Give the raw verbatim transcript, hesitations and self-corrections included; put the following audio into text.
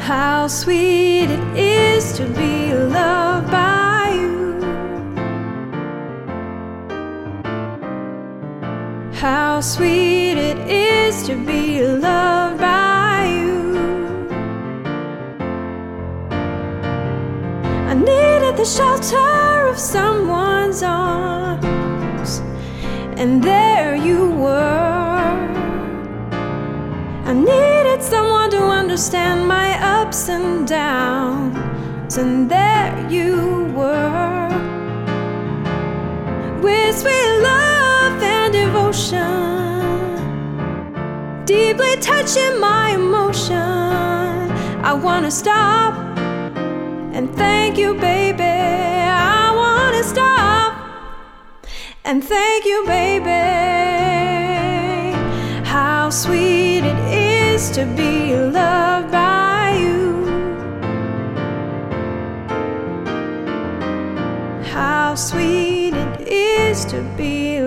How sweet it is to be loved by you. How sweet it is to be loved by you. I needed the shelter of someone's arms, and there you were. I needed someone to understand my ups and downs, and there you were. With sweet love and devotion, deeply touching my emotion, I wanna stop and thank you, baby. I wanna stop and thank you, baby. How sweet it is to be loved by you. How sweet it is to be